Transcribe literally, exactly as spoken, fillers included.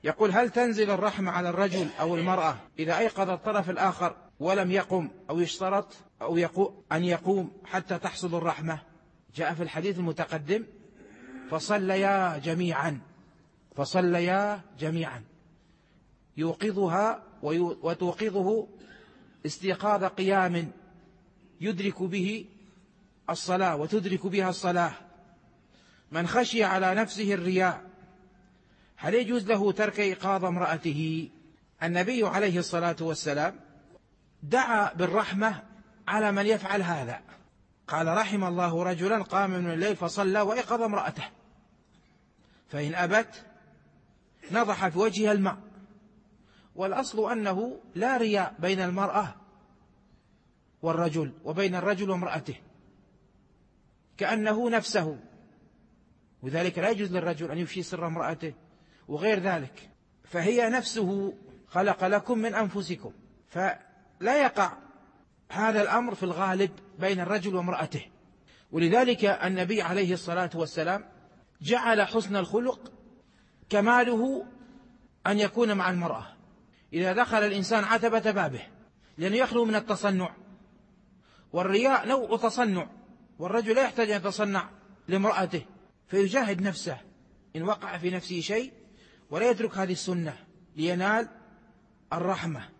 يقول: هل تنزل الرحمة على الرجل أو المرأة إذا أيقظ الطرف الآخر ولم يقم، أو يشترط أو يقوم أن يقوم حتى تحصل الرحمة؟ جاء في الحديث المتقدم: فصليا جميعا فصليا جميعا يوقظها وتوقظه استيقاظ قيام يدرك به الصلاة وتدرك بها الصلاة. من خشي على نفسه الرياء هل يجوز له ترك إيقاظ امرأته؟ النبي عليه الصلاة والسلام دعا بالرحمة على من يفعل هذا، قال: رحم الله رجلا قام من الليل فصلى وأيقظ امرأته، فإن أبت نضح في وجهها الماء. والأصل أنه لا رياء بين المرأة والرجل وبين الرجل وامرأته، كأنه نفسه، وذلك لا يجوز للرجل أن يفشي سر امرأته وغير ذلك، فهي نفسه خلق لكم من أنفسكم، فلا يقع هذا الأمر في الغالب بين الرجل وامرأته. ولذلك النبي عليه الصلاة والسلام جعل حسن الخلق كماله أن يكون مع المرأة إذا دخل الإنسان عتبة بابه، لأنه يخلو من التصنع، والرياء نوع تصنع، والرجل لا يحتاج أن يتصنع لامرأته، فيجاهد نفسه إن وقع في نفسه شيء، ولا يترك هذه السنة لينال الرحمة.